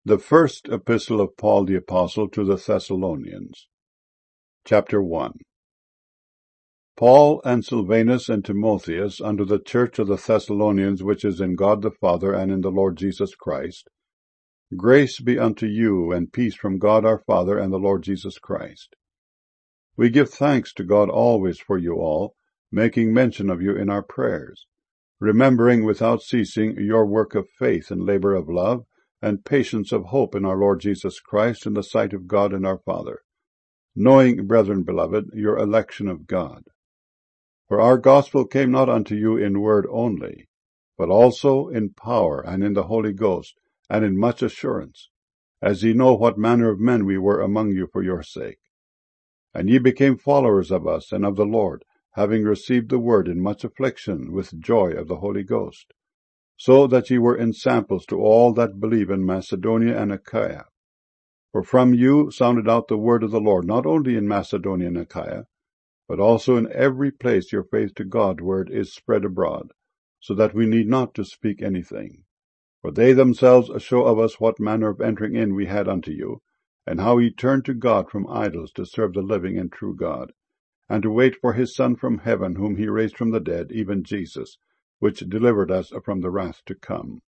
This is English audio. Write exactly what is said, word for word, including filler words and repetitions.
The first epistle of Paul the Apostle to the Thessalonians. Chapter one. Paul and Silvanus and Timotheus, unto the church of the Thessalonians, which is in God the Father and in the Lord Jesus Christ, grace be unto you, and peace from God our Father and the Lord Jesus Christ. We give thanks to God always for you all, making mention of you in our prayers, remembering without ceasing your work of faith and labor of love, and patience of hope in our Lord Jesus Christ in the sight of God and our Father, knowing, brethren beloved, your election of God. For our gospel came not unto you in word only, but also in power, and in the Holy Ghost, and in much assurance, as ye know what manner of men we were among you for your sake. And ye became followers of us and of the Lord, having received the word in much affliction with joy of the Holy Ghost, so that ye were ensamples to all that believe in Macedonia and Achaia. For from you sounded out the word of the Lord, not only in Macedonia and Achaia, but also in every place your faith to God-ward is spread abroad, so that we need not to speak anything. For they themselves show of us what manner of entering in we had unto you, and how ye turned to God from idols to serve the living and true God, and to wait for his Son from heaven, whom he raised from the dead, even Jesus, which delivered us from the wrath to come.